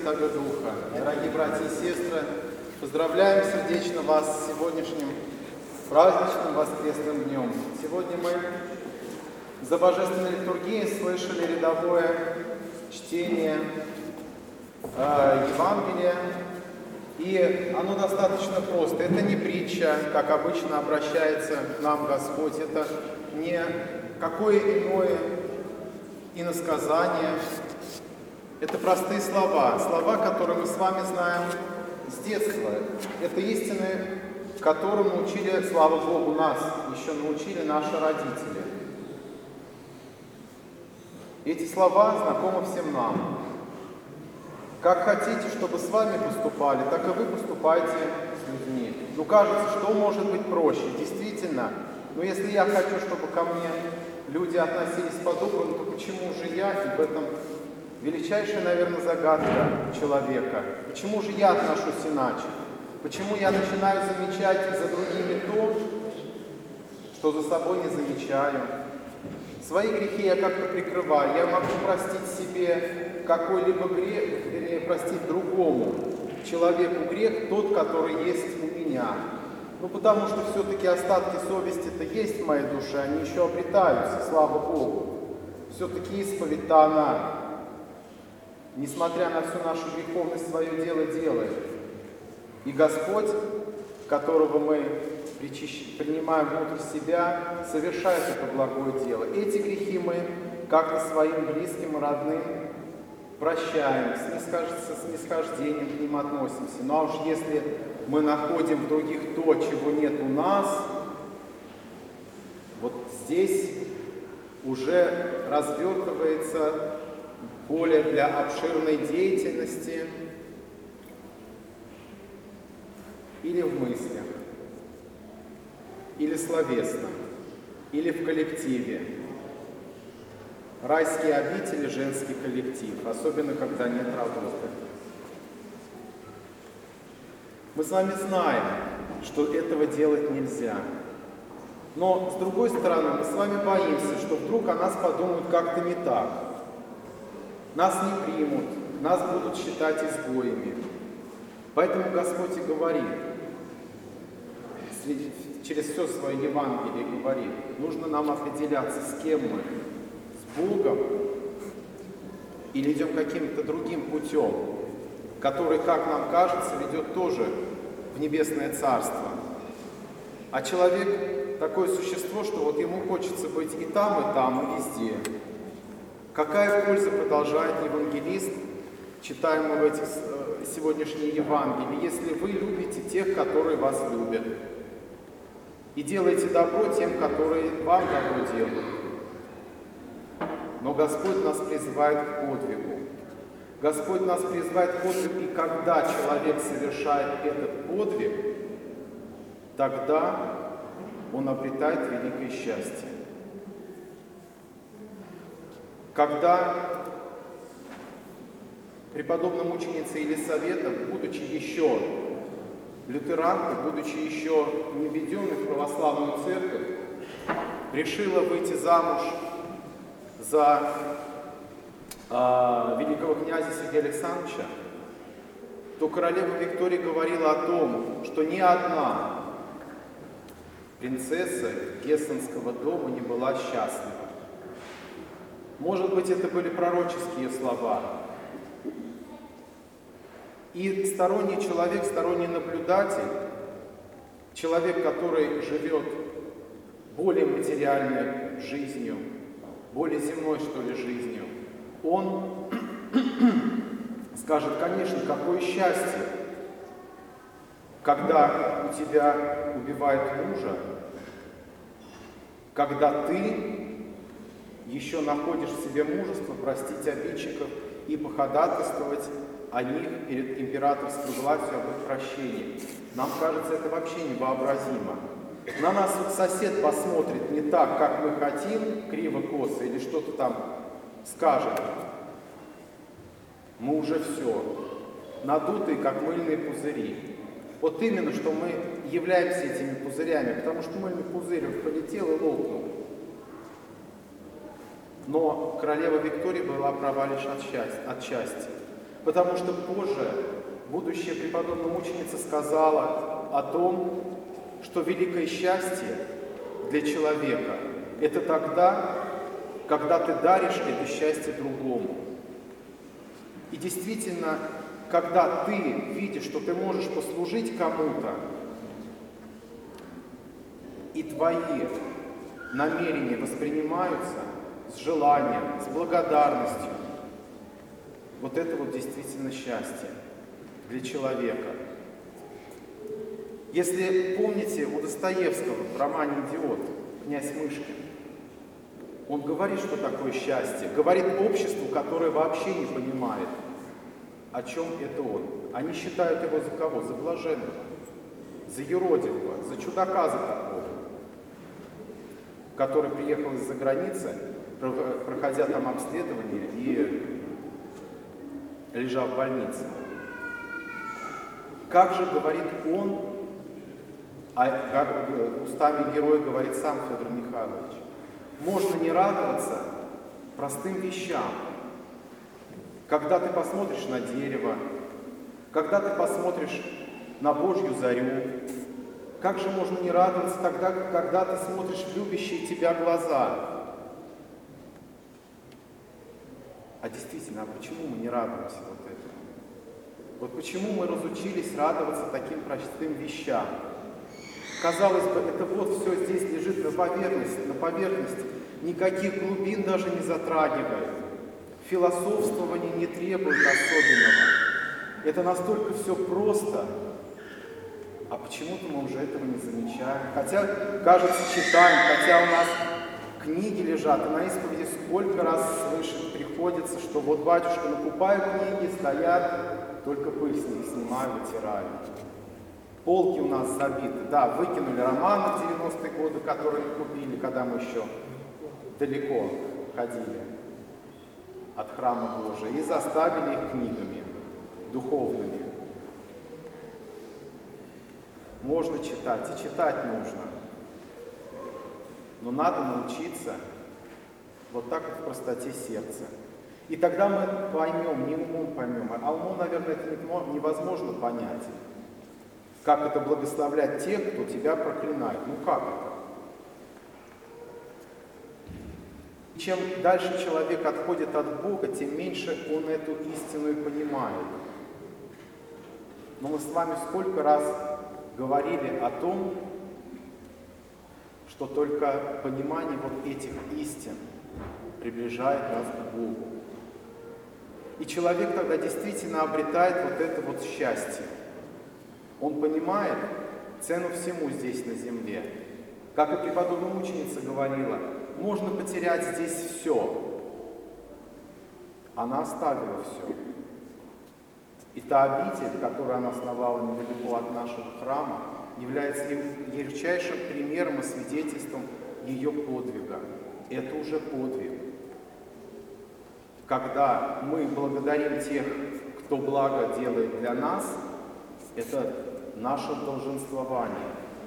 Святого Духа. Дорогие братья и сестры, поздравляем сердечно вас с сегодняшним праздничным воскресным днем. Сегодня мы за Божественной литургией слышали рядовое чтение Евангелия, и оно достаточно просто. Это не притча, как обычно обращается к нам Господь, это не какое иное иносказание. Это простые слова, которые мы с вами знаем с детства. Это истины, которым научили, слава Богу, нас, еще научили наши родители. Эти слова знакомы всем нам. Как хотите, чтобы с вами поступали, так и вы поступайте с людьми. Ну, кажется, что может быть проще? Действительно, но если я хочу, чтобы ко мне люди относились по-доброму, то почему же я, и в этом величайшая, наверное, загадка человека, почему же я отношусь иначе? Почему я начинаю замечать за другими то, что за собой не замечаю? Свои грехи я как-то прикрываю. Я могу простить себе какой-либо грех, вернее, простить другому человеку грех, тот, который есть у меня. Ну, потому что все-таки остатки совести-то есть в моей душе, они еще обретаются, слава Богу. Все-таки исповедь-то она, несмотря на всю нашу греховность, свое дело делает. И Господь, которого мы принимаем внутрь себя, совершает это благое дело. Эти грехи мы как-то своим близким и родным прощаем, с снисхождением к ним относимся. Ну а уж если мы находим в других то, чего нет у нас, вот здесь уже развертывается поле для обширной деятельности или в мыслях, или словесно, или в коллективе. Райские обители, женский коллектив, особенно когда нет работы. Мы с вами знаем, что этого делать нельзя. Но, с другой стороны, мы с вами боимся, что вдруг о нас подумают как-то не так. Нас не примут, нас будут считать изгоями. Поэтому Господь и говорит, через все свое Евангелие говорит, нужно нам определяться, с кем мы, с Богом или идем каким-то другим путем, который, как нам кажется, ведет тоже в небесное царство. А человек такое существо, что вот ему хочется быть и там, и везде. Какая польза, продолжает евангелист, читаем мы в этих сегодняшние Евангелия, если вы любите тех, которые вас любят, и делаете добро тем, которые вам добро делают. Но Господь нас призывает к подвигу. Господь нас призывает к подвигу, и когда человек совершает этот подвиг, тогда он обретает великое счастье. Когда преподобная мученица Елисавета, будучи еще лютеранкой, будучи еще не введенной в православную церковь, решила выйти замуж за великого князя Сергея Александровича, то королева Виктория говорила о том, что ни одна принцесса Гессенского дома не была счастлива. Может быть, это были пророческие слова. И сторонний человек, сторонний наблюдатель, человек, который живет более материальной жизнью, более земной, что ли, жизнью, он скажет, конечно, какое счастье, когда у тебя убивают мужа, когда ты еще находишь в себе мужество простить обидчиков и походатайствовать о них перед императорской властью об их прощении. Нам кажется, это вообще невообразимо. На нас вот сосед посмотрит не так, как мы хотим, криво-косо, или что-то там скажет. Мы уже все, надутые, как мыльные пузыри. Вот именно, что мы являемся этими пузырями, потому что мыльный пузырь полетел и лопнул. Но королева Виктория была права лишь от счастья. Потому что позже будущая преподобная мученица сказала о том, что великое счастье для человека – это тогда, когда ты даришь это счастье другому. И действительно, когда ты видишь, что ты можешь послужить кому-то, и твои намерения воспринимаются с желанием, с благодарностью, вот это вот действительно счастье для человека. Если помните у Достоевского в романе «Идиот» князь Мышкин, он говорит, что такое счастье, говорит обществу, которое вообще не понимает, о чем это он. Они считают его за кого? За блаженного, за юродивого, за чудака за такого, который приехал из-за границы, проходя там обследование и лежал в больнице. Как же говорит он, устами героя говорит сам Федор Михайлович, можно не радоваться простым вещам. Когда ты посмотришь на дерево, когда ты посмотришь на Божью зарю, как же можно не радоваться тогда, когда ты смотришь в любящие тебя глаза? А действительно, а почему мы не радуемся вот этому? Вот почему мы разучились радоваться таким простым вещам? Казалось бы, это вот все здесь лежит на поверхности, никаких глубин даже не затрагивает. Философствование не требует особенного. Это настолько все просто, а почему-то мы уже этого не замечаем. Хотя, кажется, читаем, хотя у нас книги лежат, и на исповеди сколько раз слышать приходится, что вот батюшка накупает книги, стоят, только пыль с них снимаю, вытираю. Полки у нас забиты. Да, выкинули романы в 90-е годы, которые купили, когда мы еще далеко ходили от храма Божия, и заставили их книгами духовными. Можно читать, и читать нужно. Но надо научиться вот так вот в простоте сердца. И тогда мы поймем, не умом поймем, а умом, наверное, это невозможно понять. Как это благословлять тех, кто тебя проклинает? Ну как это? Чем дальше человек отходит от Бога, тем меньше он эту истину и понимает. Но мы с вами сколько раз говорили о том, что только понимание вот этих истин приближает нас к Богу. И человек тогда действительно обретает вот это вот счастье. Он понимает цену всему здесь на земле. Как и преподобная мученица говорила, можно потерять здесь все. Она оставила все. И та обитель, которую она основала недалеко от нашего храма, является ярчайшим примером и свидетельством ее подвига. Это уже подвиг. Когда мы благодарим тех, кто благо делает для нас, это наше долженствование.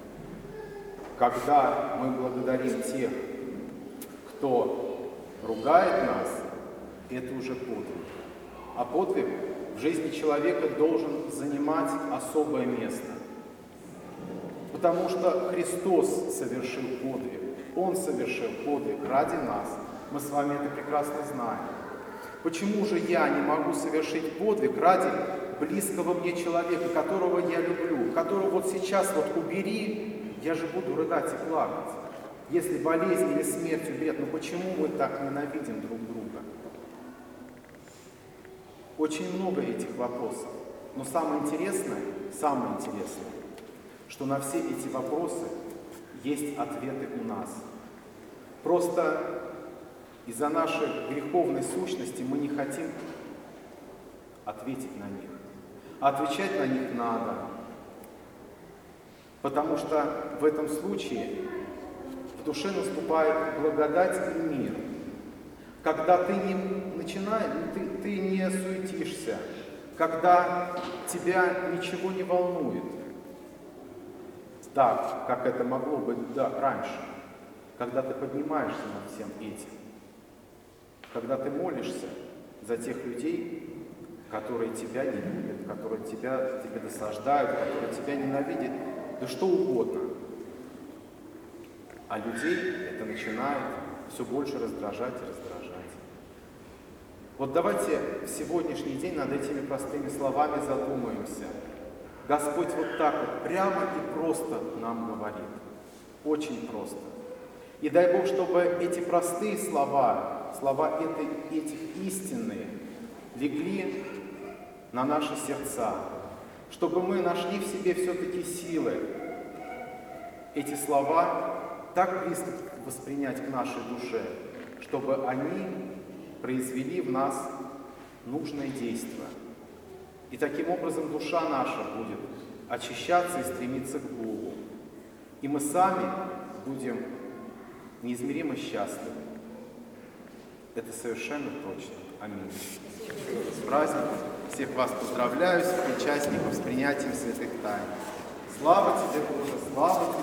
Когда мы благодарим тех, кто ругает нас, это уже подвиг. А подвиг в жизни человека должен занимать особое место. Потому что Христос совершил подвиг. Он совершил подвиг ради нас. Мы с вами это прекрасно знаем. Почему же я не могу совершить подвиг ради близкого мне человека, которого я люблю, которого вот сейчас вот убери, я же буду рыдать и плакать. Если болезнь или смерть уберет, ну почему мы так ненавидим друг друга? Очень много этих вопросов. Но самое интересное, что на все эти вопросы есть ответы у нас. Просто из-за нашей греховной сущности мы не хотим ответить на них. А отвечать на них надо. Потому что в этом случае в душе наступает благодать и мир. Когда ты не начинаешь, ты не суетишься, когда тебя ничего не волнует. Так, как это могло быть раньше, когда ты поднимаешься над всем этим, когда ты молишься за тех людей, которые тебя не любят, которые тебе досаждают, которые тебя ненавидят, да что угодно. А людей это начинает все больше раздражать и раздражать. Вот давайте в сегодняшний день над этими простыми словами задумаемся. Господь вот так вот прямо и просто нам говорит. Очень просто. И дай Бог, чтобы эти простые слова этих истинные, легли на наши сердца, чтобы мы нашли в себе все-таки силы эти слова так близко воспринять к нашей душе, чтобы они произвели в нас нужное действие. И таким образом душа наша будет очищаться и стремиться к Богу. И мы сами будем неизмеримо счастливы. Это совершенно точно. Аминь. С праздником! Всех вас поздравляю, всех участников с принятием святых тайн. Слава тебе, Боже, слава тебе!